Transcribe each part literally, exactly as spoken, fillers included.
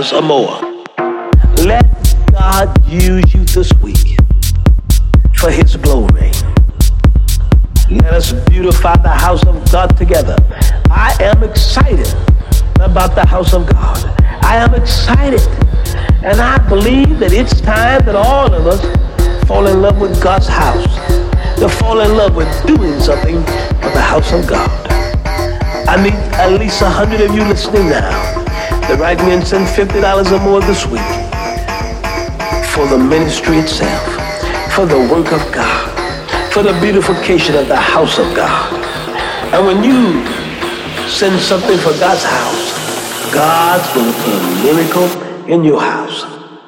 dollars or more. Let God use you this week for His glory. Let us beautify the house of God together. I am excited about the house of God. I am excited. And I believe that it's time that all of us fall in love with God's house. To fall in love with doing something for the house of God. I need at least a hundred of you listening now to write me and send fifty dollars or more this week for the ministry itself, for the work of God, for the beautification of the house of God. And when you send something for God's house, God's going to put a miracle in your house.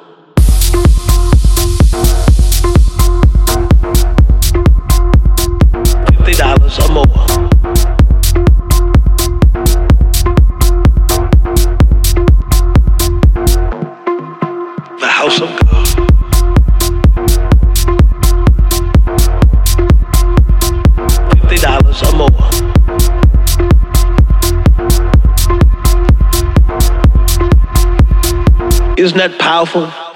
fifty dollars or more. The house of God. fifty dollars or more. Isn't that powerful?